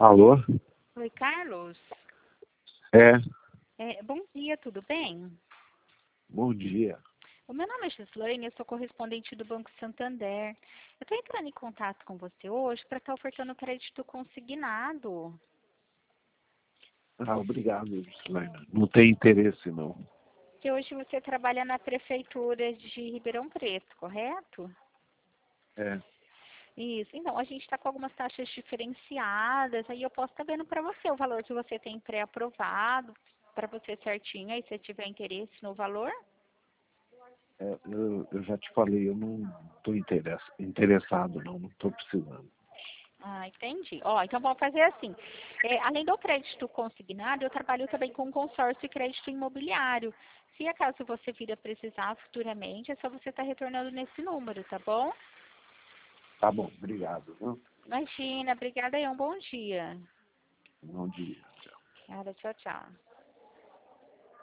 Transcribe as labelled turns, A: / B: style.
A: Alô?
B: Oi, Carlos.
A: É,
B: Bom dia, tudo bem?
A: bom dia.
B: O meu nome é Gislaine, eu sou correspondente do Banco Santander. Eu estou entrando em contato com você hoje para estar ofertando crédito consignado.
A: Ah, obrigado, Gislaine. Não tem interesse, não.
B: Que hoje você trabalha na Prefeitura de Ribeirão Preto, correto?
A: É,
B: Isso. Então, a gente está com algumas taxas diferenciadas, aí eu posso estar vendo para você o valor que você tem pré-aprovado, para você certinho, aí se tiver interesse no valor.
A: eu já te falei, eu não estou interessado, não estou precisando.
B: Ah, entendi. Ó, então vamos fazer assim. Além do crédito consignado, eu trabalho também com consórcio e crédito imobiliário. Se acaso você vir a precisar futuramente, é só você estar retornando nesse número, tá bom?
A: Tá bom, obrigado, viu?
B: Imagina, obrigada e um bom dia.
A: Bom dia.
B: Obrigada, tchau, tchau.